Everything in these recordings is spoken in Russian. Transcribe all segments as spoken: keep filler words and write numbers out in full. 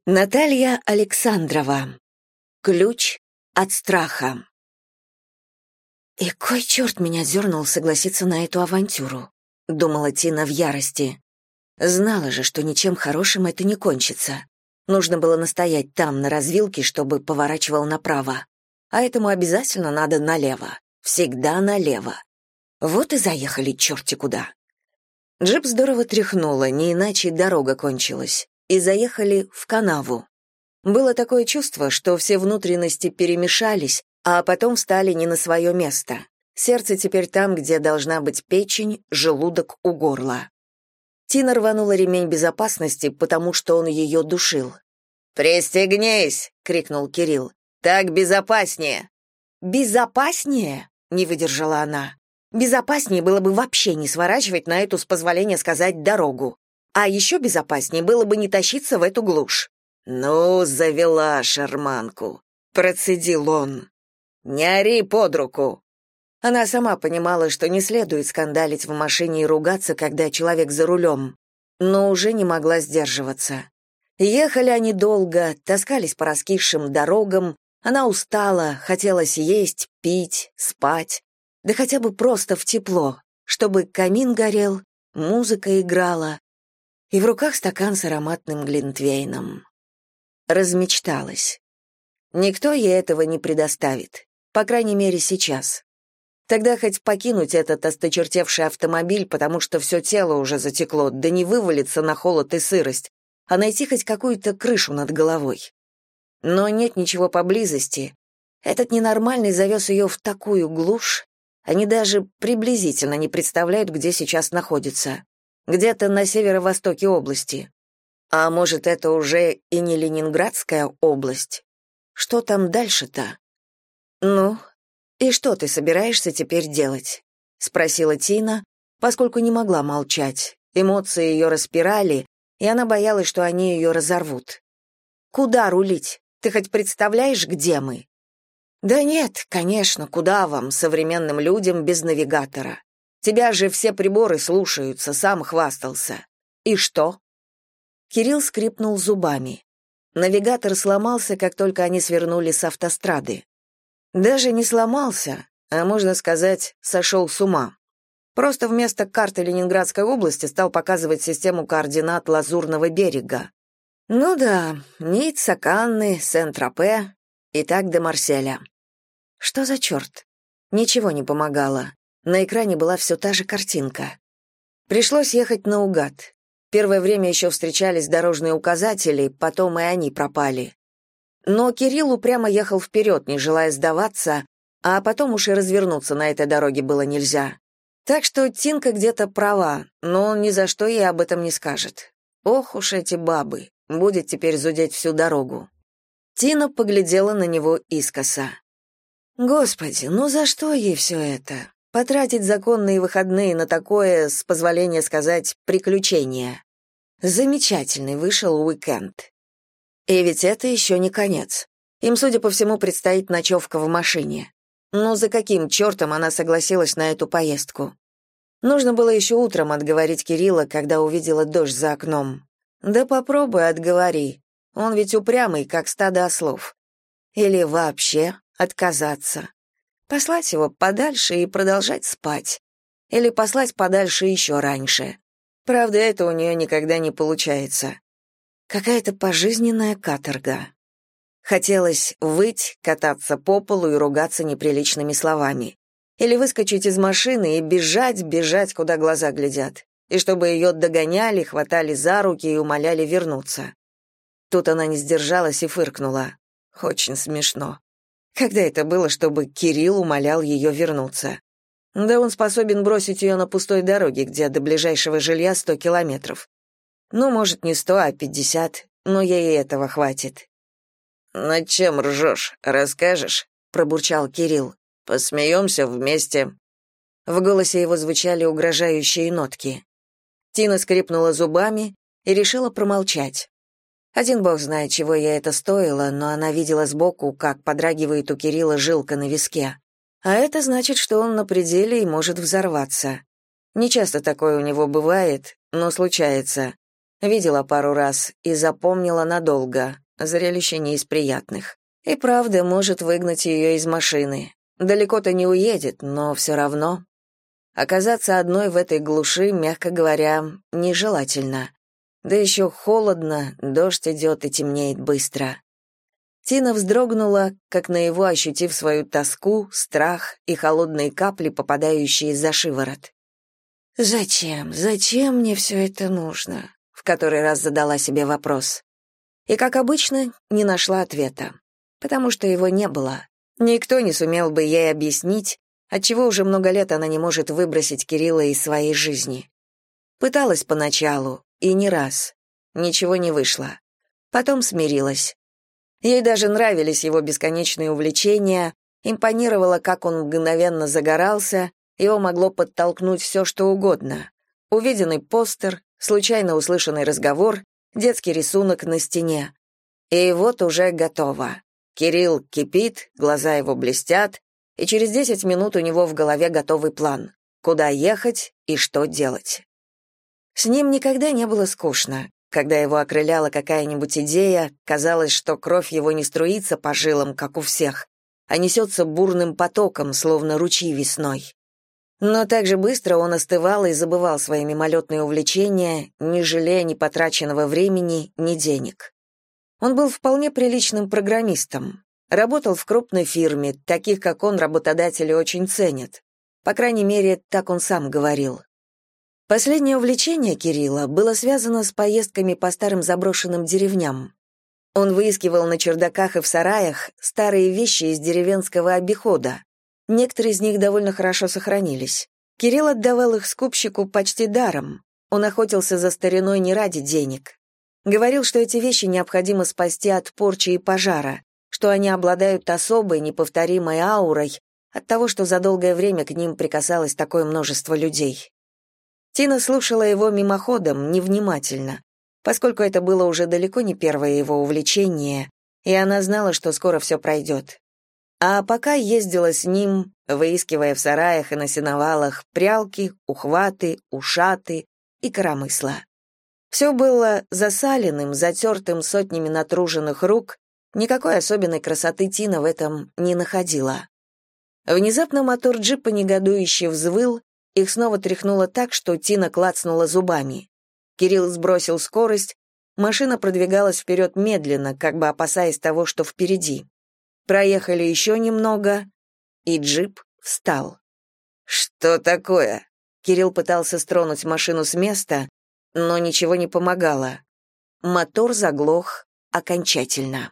Наталья Александрова. Ключ от страха. «И кой черт меня дернул согласиться на эту авантюру?» — думала Тина в ярости. Знала же, что ничем хорошим это не кончится. Нужно было настоять там, на развилке, чтобы поворачивал направо. А этому обязательно надо налево. Всегда налево. Вот и заехали черти куда. Джип здорово тряхнуло, не иначе дорога кончилась. И заехали в канаву. Было такое чувство, что все внутренности перемешались, а потом встали не на свое место. Сердце теперь там, где должна быть печень, желудок у горла. Тина рванула ремень безопасности, потому что он ее душил. «Пристегнись!» — крикнул Кирилл. «Так безопаснее!» «Безопаснее?» — не выдержала она. «Безопаснее было бы вообще не сворачивать на эту, с позволения сказать, дорогу. А еще безопаснее было бы не тащиться в эту глушь». «Ну, завела шарманку», — процедил он. «Не ори под руку». Она сама понимала, что не следует скандалить в машине и ругаться, когда человек за рулем, но уже не могла сдерживаться. Ехали они долго, таскались по раскисшим дорогам, она устала, хотелось есть, пить, спать, да хотя бы просто в тепло, чтобы камин горел, музыка играла, и в руках стакан с ароматным глинтвейном. Размечталась. Никто ей этого не предоставит, по крайней мере, сейчас. Тогда хоть покинуть этот осточертевший автомобиль, потому что все тело уже затекло, да не вывалиться на холод и сырость, а найти хоть какую-то крышу над головой. Но нет ничего поблизости. Этот ненормальный завез ее в такую глушь, они даже приблизительно не представляют, где сейчас находится. Где-то на северо-востоке области. А может, это уже и не Ленинградская область? Что там дальше-то? Ну, и что ты собираешься теперь делать? Спросила Тина, поскольку не могла молчать. Эмоции ее распирали, и она боялась, что они ее разорвут. Куда рулить? Ты хоть представляешь, где мы? Да нет, конечно, куда вам, современным людям, без навигатора? Тебя же все приборы слушаются, сам хвастался. И что? Кирилл скрипнул зубами. Навигатор сломался, как только они свернули с автострады. Даже не сломался, а, можно сказать, сошел с ума. Просто вместо карты Ленинградской области стал показывать систему координат Лазурного берега. Ну да, Ницца, Канны, Сен-Тропе и так до Марселя. Что за черт? Ничего не помогало. На экране была все та же картинка. Пришлось ехать наугад. Первое время еще встречались дорожные указатели, потом и они пропали. Но Кирилл упрямо ехал вперед, не желая сдаваться, а потом уж и развернуться на этой дороге было нельзя. Так что Тинка где-то права, но он ни за что ей об этом не скажет. Ох уж эти бабы, будет теперь зудеть всю дорогу. Тина поглядела на него искоса. Господи, ну за что ей все это? Потратить законные выходные на такое, с позволения сказать, приключение. Замечательный вышел уикенд. И ведь это еще не конец. Им, судя по всему, предстоит ночевка в машине. Ну, за каким чертом она согласилась на эту поездку? Нужно было еще утром отговорить Кирилла, когда увидела дождь за окном. Да попробуй отговори. Он ведь упрямый, как стадо ослов. Или вообще отказаться. Послать его подальше и продолжать спать. Или послать подальше еще раньше. Правда, это у нее никогда не получается. Какая-то пожизненная каторга. Хотелось выть, кататься по полу и ругаться неприличными словами. Или выскочить из машины и бежать, бежать, куда глаза глядят. И чтобы ее догоняли, хватали за руки и умоляли вернуться. Тут она не сдержалась и фыркнула. Очень смешно. Когда это было, чтобы Кирилл умолял ее вернуться? Да он способен бросить ее на пустой дороге, где до ближайшего жилья сто километров. Ну, может, не сто, а пятьдесят, но ей и этого хватит. «Над чем ржешь? Расскажешь?» — пробурчал Кирилл. «Посмеемся вместе». В голосе его звучали угрожающие нотки. Тина скрипнула зубами и решила промолчать. Один бог знает, чего ей это стоило, но она видела сбоку, как подрагивает у Кирилла жилка на виске. А это значит, что он на пределе и может взорваться. Нечасто такое у него бывает, но случается. Видела пару раз и запомнила надолго. Зрелище не из приятных. И правда может выгнать ее из машины. Далеко-то не уедет, но все равно. Оказаться одной в этой глуши, мягко говоря, нежелательно. Да еще холодно, дождь идет и темнеет быстро. Тина вздрогнула, как наяву ощутив свою тоску, страх и холодные капли, попадающие за шиворот. «Зачем? Зачем мне все это нужно?» — в который раз задала себе вопрос. И, как обычно, не нашла ответа. Потому что его не было. Никто не сумел бы ей объяснить, отчего уже много лет она не может выбросить Кирилла из своей жизни. Пыталась поначалу, и не раз. Ничего не вышло. Потом смирилась. Ей даже нравились его бесконечные увлечения, импонировало, как он мгновенно загорался, его могло подтолкнуть все, что угодно. Увиденный постер, случайно услышанный разговор, детский рисунок на стене. И вот уже готово. Кирилл кипит, глаза его блестят, и через десять минут у него в голове готовый план, куда ехать и что делать. С ним никогда не было скучно. Когда его окрыляла какая-нибудь идея, казалось, что кровь его не струится по жилам, как у всех, а несется бурным потоком, словно ручей весной. Но так же быстро он остывал и забывал свои мимолетные увлечения, не жалея ни потраченного времени, ни денег. Он был вполне приличным программистом. Работал в крупной фирме, таких, как он, работодатели очень ценят. По крайней мере, так он сам говорил. Последнее увлечение Кирилла было связано с поездками по старым заброшенным деревням. Он выискивал на чердаках и в сараях старые вещи из деревенского обихода. Некоторые из них довольно хорошо сохранились. Кирилл отдавал их скупщику почти даром. Он охотился за стариной не ради денег. Говорил, что эти вещи необходимо спасти от порчи и пожара, что они обладают особой, неповторимой аурой от того, что за долгое время к ним прикасалось такое множество людей. Тина слушала его мимоходом, невнимательно, поскольку это было уже далеко не первое его увлечение, и она знала, что скоро все пройдет. А пока ездила с ним, выискивая в сараях и на сеновалах прялки, ухваты, ушаты и коромысла. Все было засаленным, затертым сотнями натруженных рук, никакой особенной красоты Тина в этом не находила. Внезапно мотор джипа негодующе взвыл, их снова тряхнуло так, что Тина клацнула зубами. Кирилл сбросил скорость, машина продвигалась вперед медленно, как бы опасаясь того, что впереди. Проехали еще немного, и джип встал. «Что такое?» Кирилл пытался стронуть машину с места, но ничего не помогало. Мотор заглох окончательно.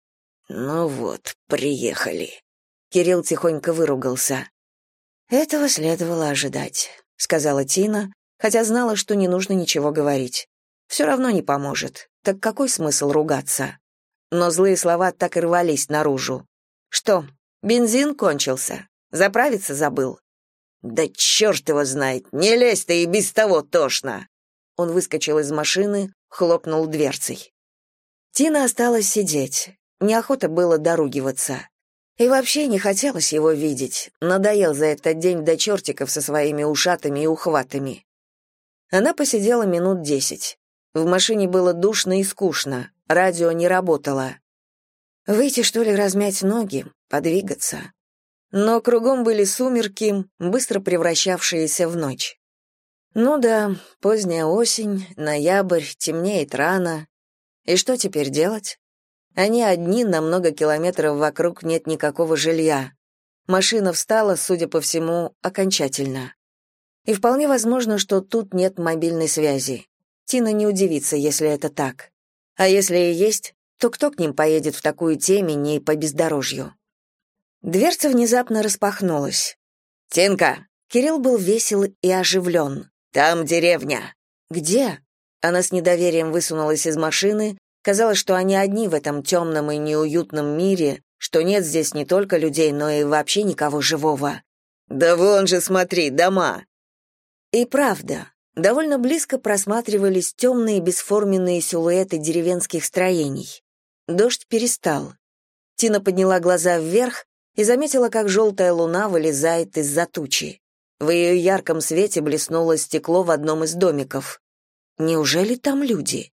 «Ну вот, приехали». Кирилл тихонько выругался. «Этого следовало ожидать», — сказала Тина, хотя знала, что не нужно ничего говорить. Все равно не поможет, так какой смысл ругаться? Но злые слова так и рвались наружу. «Что, бензин кончился? Заправиться забыл?» «Да черт его знает, не лезь ты, и без того тошно!» Он выскочил из машины, хлопнул дверцей. Тина осталась сидеть, неохота было доругиваться. И вообще не хотелось его видеть, надоел за этот день до чертиков со своими ушатами и ухватами. Она посидела минут десять. В машине было душно и скучно, радио не работало. Выйти, что ли, размять ноги, подвигаться. Но кругом были сумерки, быстро превращавшиеся в ночь. Ну да, поздняя осень, ноябрь, темнеет рано. И что теперь делать? Они одни, на много километров вокруг нет никакого жилья. Машина встала, судя по всему, окончательно. И вполне возможно, что тут нет мобильной связи. Тина не удивится, если это так. А если и есть, то кто к ним поедет в такую темень и по бездорожью? Дверца внезапно распахнулась. «Тинка!» Кирилл был весел и оживлен. «Там деревня!» «Где?» Она с недоверием высунулась из машины. Казалось, что они одни в этом темном и неуютном мире, что нет здесь не только людей, но и вообще никого живого. «Да вон же, смотри, дома!» И правда, довольно близко просматривались темные бесформенные силуэты деревенских строений. Дождь перестал. Тина подняла глаза вверх и заметила, как желтая луна вылезает из-за тучи. В ее ярком свете блеснуло стекло в одном из домиков. Неужели там люди?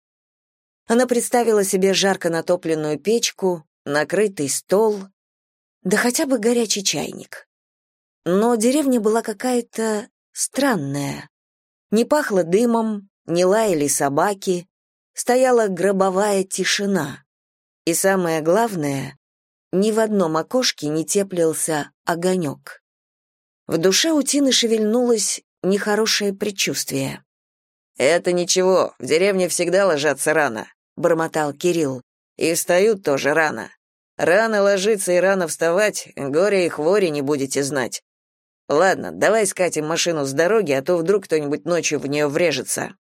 Она представила себе жарко натопленную печку, накрытый стол, да хотя бы горячий чайник. Но деревня была какая-то странная. Не пахло дымом, не лаяли собаки, стояла гробовая тишина. И самое главное, ни в одном окошке не теплился огонек. В душе у Тины шевельнулось нехорошее предчувствие. «Это ничего, в деревне всегда ложатся рано», — бормотал Кирилл. «И встают тоже рано. Рано ложиться и рано вставать, горе и хвори не будете знать. Ладно, давай скатим машину с дороги, а то вдруг кто-нибудь ночью в нее врежется».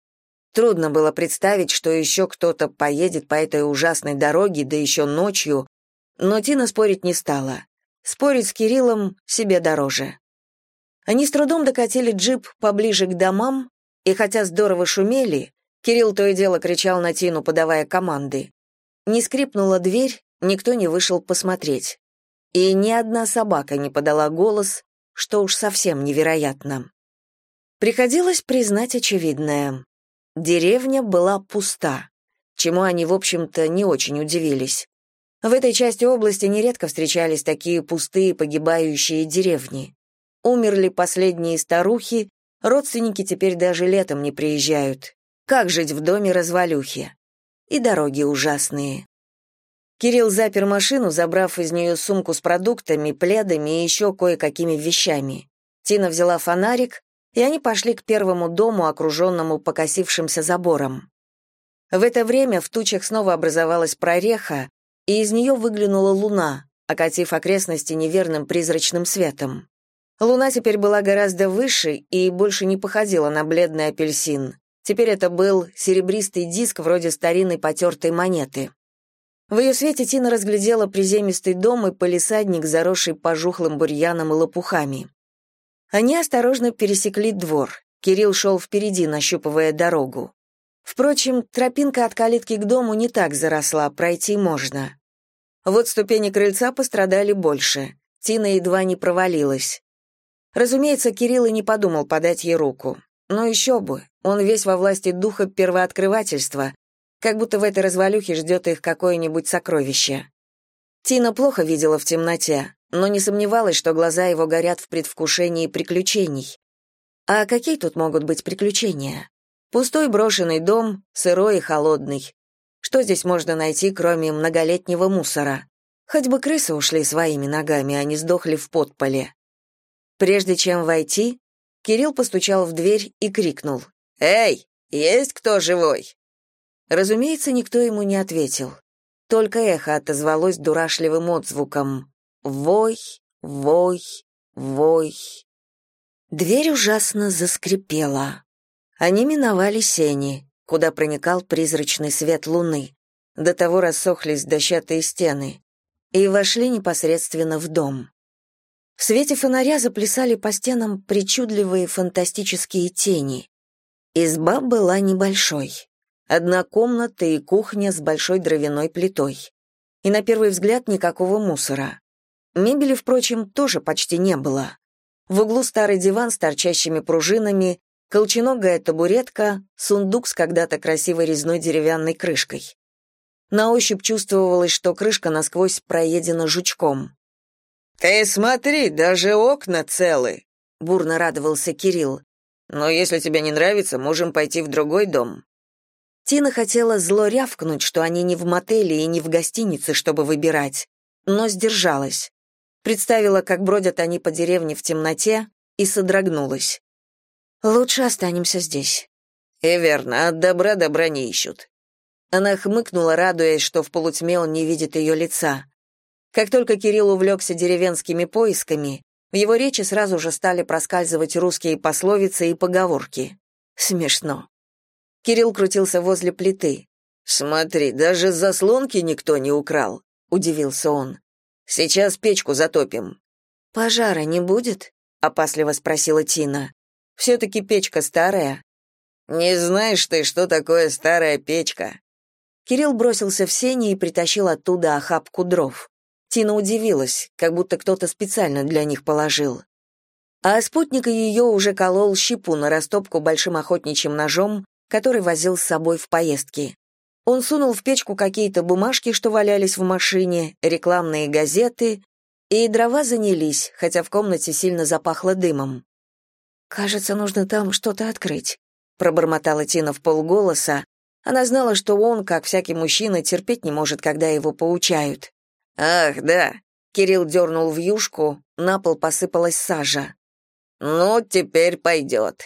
Трудно было представить, что еще кто-то поедет по этой ужасной дороге, да еще ночью, но Тина спорить не стала. Спорить с Кириллом себе дороже. Они с трудом докатили джип поближе к домам, и хотя здорово шумели, Кирилл то и дело кричал на Тину, подавая команды. Не скрипнула дверь, никто не вышел посмотреть. И ни одна собака не подала голос, что уж совсем невероятно. Приходилось признать очевидное. Деревня была пуста, чему они, в общем-то, не очень удивились. В этой части области нередко встречались такие пустые погибающие деревни. Умерли последние старухи, родственники теперь даже летом не приезжают. Как жить в доме развалюхи? И дороги ужасные. Кирилл запер машину, забрав из нее сумку с продуктами, пледами и еще кое-какими вещами. Тина взяла фонарик, и они пошли к первому дому, окруженному покосившимся забором. В это время в тучах снова образовалась прореха, и из нее выглянула луна, окатив окрестности неверным призрачным светом. Луна теперь была гораздо выше и больше не походила на бледный апельсин. Теперь это был серебристый диск вроде старинной потертой монеты. В ее свете Тина разглядела приземистый дом и палисадник, заросший пожухлым бурьяном и лопухами. Они осторожно пересекли двор. Кирилл шел впереди, нащупывая дорогу. Впрочем, тропинка от калитки к дому не так заросла, пройти можно. Вот ступени крыльца пострадали больше. Тина едва не провалилась. Разумеется, Кирилл и не подумал подать ей руку. Но еще бы, он весь во власти духа первооткрывательства, как будто в этой развалюхе ждет их какое-нибудь сокровище. Тина плохо видела в темноте, но не сомневалась, что глаза его горят в предвкушении приключений. А какие тут могут быть приключения? Пустой брошенный дом, сырой и холодный. Что здесь можно найти, кроме многолетнего мусора? Хоть бы крысы ушли своими ногами, а не сдохли в подполе. Прежде чем войти, Кирилл постучал в дверь и крикнул: «Эй, есть кто живой?» Разумеется, никто ему не ответил. Только эхо отозвалось дурашливым отзвуком: «Вой, вой, вой». Дверь ужасно заскрипела. Они миновали сени, куда проникал призрачный свет луны. До того рассохлись дощатые стены, и вошли непосредственно в дом. В свете фонаря заплясали по стенам причудливые фантастические тени. Изба была небольшой. Одна комната и кухня с большой дровяной плитой. И на первый взгляд никакого мусора. Мебели, впрочем, тоже почти не было. В углу старый диван с торчащими пружинами, колченогая табуретка, сундук с когда-то красивой резной деревянной крышкой. На ощупь чувствовалось, что крышка насквозь проедена жучком. «Ты смотри, даже окна целы!» — бурно радовался Кирилл. «Но если тебе не нравится, можем пойти в другой дом». Тина хотела зло рявкнуть, что они не в мотеле и не в гостинице, чтобы выбирать, но сдержалась. Представила, как бродят они по деревне в темноте, и содрогнулась. «Лучше останемся здесь». «И верно, от добра добра не ищут». Она хмыкнула, радуясь, что в полутьме он не видит ее лица. Как только Кирилл увлекся деревенскими поисками, в его речи сразу же стали проскальзывать русские пословицы и поговорки. Смешно. Кирилл крутился возле плиты. «Смотри, даже заслонки никто не украл», — удивился он. «Сейчас печку затопим». «Пожара не будет?» — опасливо спросила Тина. «Все-таки печка старая». «Не знаешь ты, что такое старая печка?» Кирилл бросился в сени и притащил оттуда охапку дров. Тина удивилась, как будто кто-то специально для них положил. А спутник ее уже колол щепу на растопку большим охотничьим ножом, который возил с собой в поездки. Он сунул в печку какие-то бумажки, что валялись в машине, рекламные газеты, и дрова занялись, хотя в комнате сильно запахло дымом. «Кажется, нужно там что-то открыть», — пробормотала Тина вполголоса. Она знала, что он, как всякий мужчина, терпеть не может, когда его поучают. «Ах, да», — Кирилл дернул вьюшку, на пол посыпалась сажа. «Ну, теперь пойдет».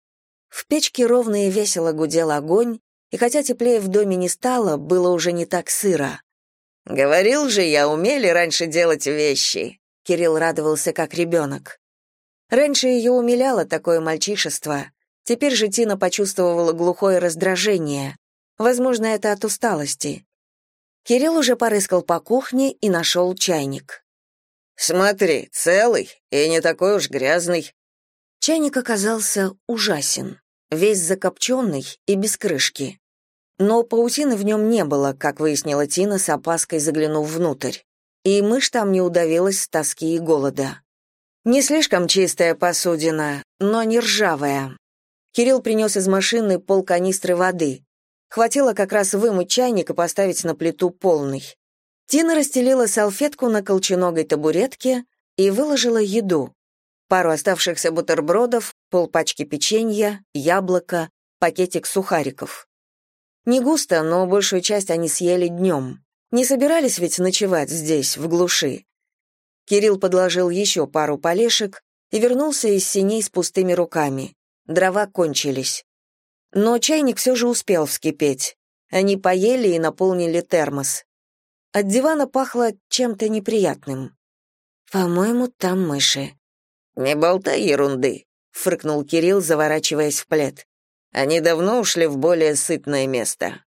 В печке ровно и весело гудел огонь, и хотя теплее в доме не стало, было уже не так сыро. «Говорил же я, умели раньше делать вещи», — Кирилл радовался как ребенок. Раньше ее умиляло такое мальчишество, теперь же Тина почувствовала глухое раздражение. Возможно, это от усталости. Кирилл уже порыскал по кухне и нашел чайник. «Смотри, целый и не такой уж грязный». Чайник оказался ужасен, весь закопченный и без крышки. Но паутины в нем не было, как выяснила Тина с опаской, заглянув внутрь. И мышь там не удавилась с тоски и голода. Не слишком чистая посудина, но не ржавая. Кирилл принес из машины полканистры воды. Хватило как раз вымыть чайник и поставить на плиту полный. Тина расстелила салфетку на колченогой табуретке и выложила еду. Пару оставшихся бутербродов, полпачки печенья, яблоко, пакетик сухариков. Не густо, но большую часть они съели днем. Не собирались ведь ночевать здесь, в глуши. Кирилл подложил еще пару полешек и вернулся из сеней с пустыми руками. Дрова кончились. Но чайник все же успел вскипеть. Они поели и наполнили термос. От дивана пахло чем-то неприятным. «По-моему, там мыши». «Не болтай ерунды», — фыркнул Кирилл, заворачиваясь в плед. «Они давно ушли в более сытное место».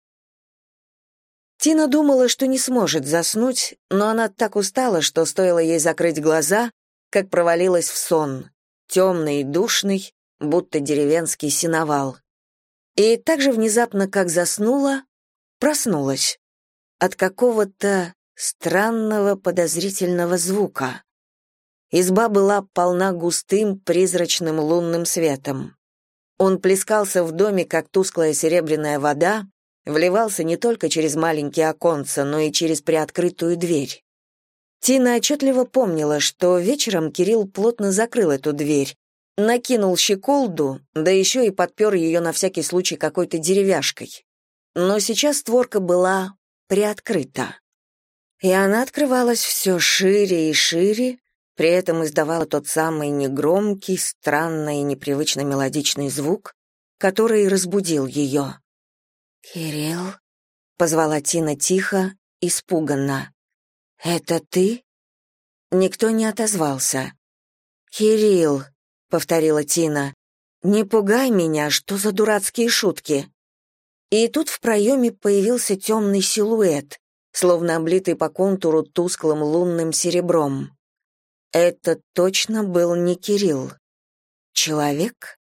Тина думала, что не сможет заснуть, но она так устала, что стоило ей закрыть глаза, как провалилась в сон, темный и душный, будто деревенский сеновал. И так же внезапно, как заснула, проснулась от какого-то странного подозрительного звука. Изба была полна густым призрачным лунным светом. Он плескался в доме, как тусклая серебряная вода, вливался не только через маленькие оконца, но и через приоткрытую дверь. Тина отчетливо помнила, что вечером Кирилл плотно закрыл эту дверь, накинул щеколду, да еще и подпер ее на всякий случай какой-то деревяшкой. Но сейчас створка была приоткрыта. И она открывалась все шире и шире, при этом издавала тот самый негромкий, странный и непривычно мелодичный звук, который разбудил ее. «Кирилл?» — позвала Тина тихо, испуганно. «Это ты?» Никто не отозвался. «Кирилл», — повторила Тина, — «не пугай меня, что за дурацкие шутки?» И тут в проеме появился темный силуэт, словно облитый по контуру тусклым лунным серебром. Это точно был не Кирилл. Человек?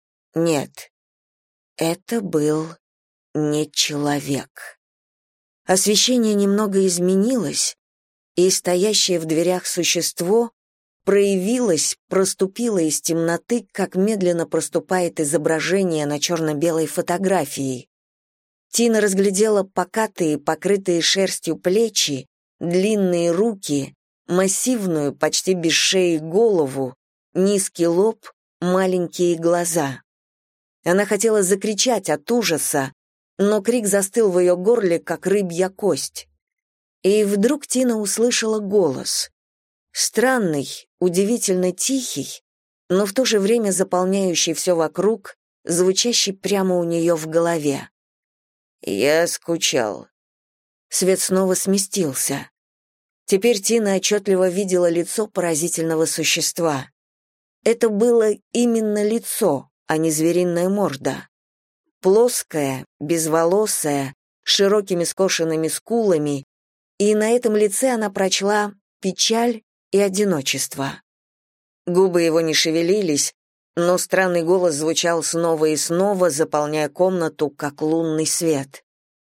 Нет, это был не человек. Освещение немного изменилось, и стоящее в дверях существо проявилось, проступило из темноты, как медленно проступает изображение на черно-белой фотографии. Тина разглядела покатые, покрытые шерстью плечи, длинные руки, массивную, почти без шеи голову, низкий лоб, маленькие глаза. Она хотела закричать от ужаса, но крик застыл в ее горле, как рыбья кость. И вдруг Тина услышала голос. Странный, удивительно тихий, но в то же время заполняющий все вокруг, звучащий прямо у нее в голове. «Я скучал». Свет снова сместился. Теперь Тина отчетливо видела лицо поразительного существа. Это было именно лицо, а не звериная морда. Плоское, безволосое, с широкими скошенными скулами, и на этом лице она прочла печаль и одиночество. Губы его не шевелились, но странный голос звучал снова и снова, заполняя комнату, как лунный свет.